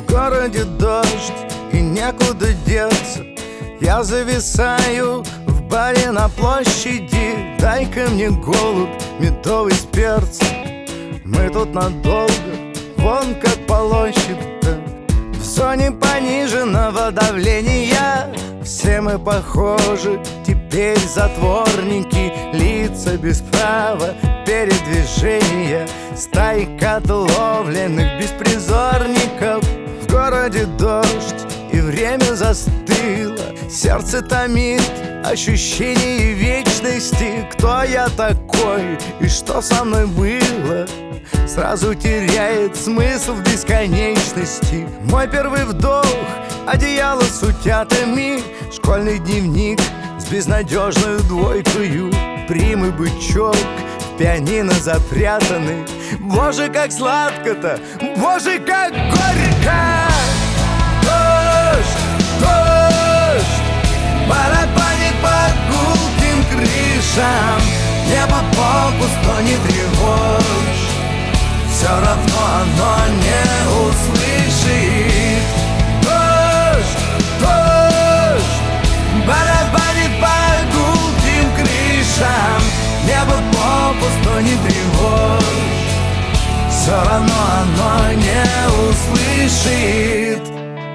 В городе дождь и некуда деться. Я зависаю в баре на площади. Дай-ка мне голубь медовый с перцем. Мы тут надолго, вон как полощет-то. В зоне пониженного давления все мы похожи, теперь затворники. Лица без права передвижения, стайка отловленных беспризорников. В городе дождь и время застыло. Сердце томит ощущение вечности. Кто я такой и что со мной было? Сразу теряет смысл в бесконечности. Мой первый вдох, одеяло с утятами, школьный дневник с безнадежной двойкою, прямый бычок в пианино запрятаны. Боже, как сладко-то, боже, как горько! Дождь, дождь барабанит по гулким крышам. Небо попусто не тревожь, все равно оно не услышит. Дождь, дождь барабанит по гулким крышам. Небо попусто не тревожь, все равно оно не услышит.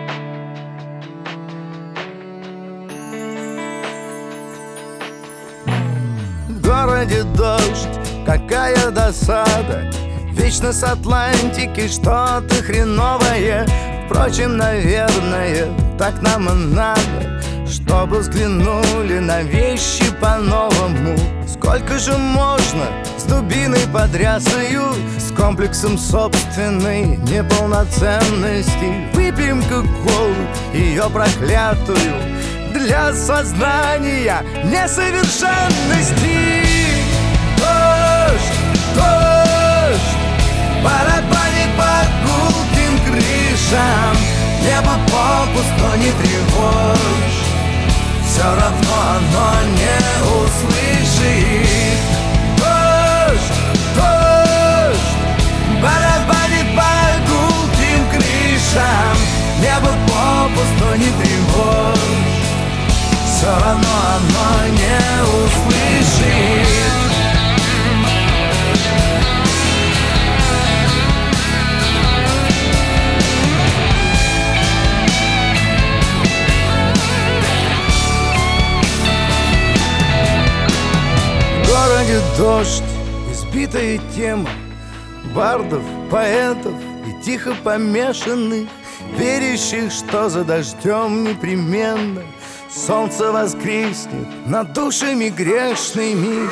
В городе дождь, какая досада. Вечно с Атлантики что-то хреновое. Впрочем, наверное, так нам и надо, чтобы взглянули на вещи по-новому. Сколько же можно с дубиной под рясою, с комплексом собственной неполноценности? Выпьем-ка колу, ее проклятую, для сознания несовершенности. Дождь, дождь барабанит по гулким крышам. Небо попусто не тревожь, все равно оно не услышит. Дождь, дождь барабанит по гулким крышам. Небо попусто не тревожь, все равно оно не услышит. В городе дождь, избитая тема бардов, поэтов и тихо помешанных, верящих, что за дождем непременно солнце воскреснет над душами грешными.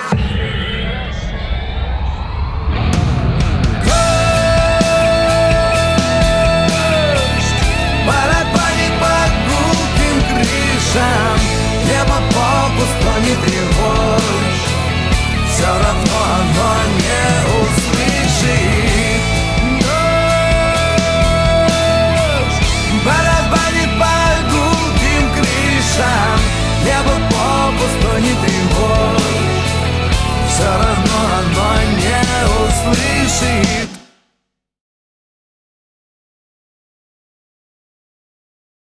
Дождь барабанит по гулким крышам. Небо попусто не тревожь, все равно оно не услышит. Дождь барабанит по гулким крышам. Небо попусто не тревожь, все равно оно не услышит.